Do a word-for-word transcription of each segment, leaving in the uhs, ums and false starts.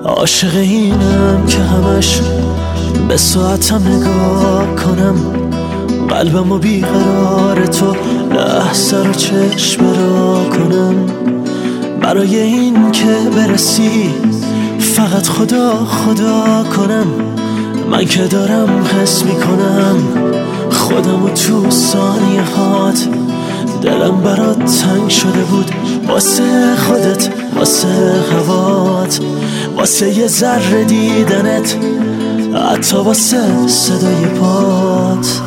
عاشق اینم که همش به ساعتم نگاه کنم، قلبمو بیقرار تو لحظه رو چشم را کنم. برای این که برسی فقط خدا خدا کنم، من که دارم حس میکنم خودمو تو ثانیه هات. دلم برات تنگ شده بود واسه خودت، واسه هوات، واسه یه ذره دیدنت، حتی واسه صدای پات.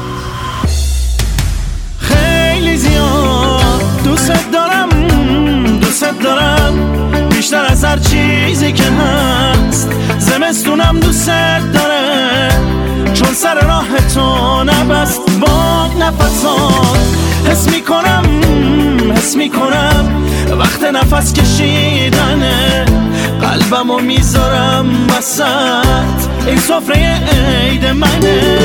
خیلی زیاد دوست دارم، دوست دارم بیشتر از هر چیزی که هست. زمستونم دوست داره چون سر راه تو نبست با نفسات. حس میکنم حس میکنم وقت نفس کشیدنه، قلبمو میذارم وسط این سفره عید منه.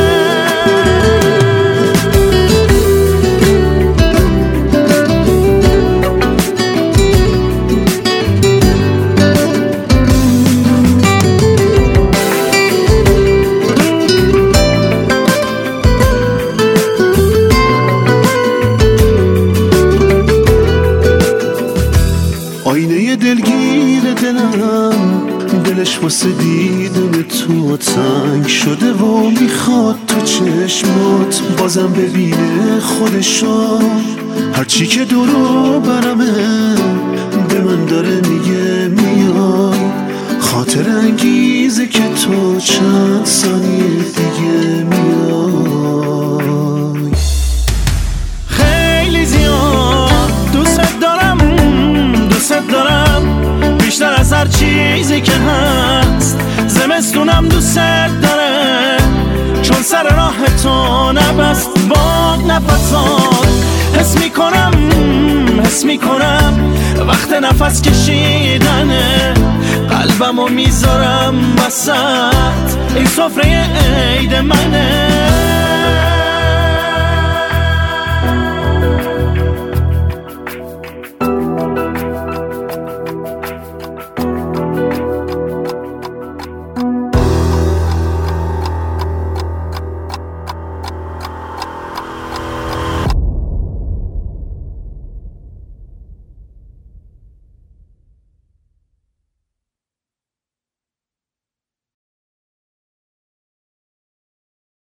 آینه دلگیر دلم، دلش واسه دیدن تو تنگ شده و میخواد تو چشمات بازم ببینه خودشو. هرچی که دورو برمه به من داره میگه میای، خاطر انگیزه که تو چند ثانیه دیگه میای. خیلی زیاد دوست دارم، دوست دارم بیشتر از هر چیزی که هست. زمستونم دوست داره چون سر راه تو نبست با نفسات. حس میکنم حس میکنم وقت نفس کشیدنه، قلبمو میذارم وسط این سفره عید منه.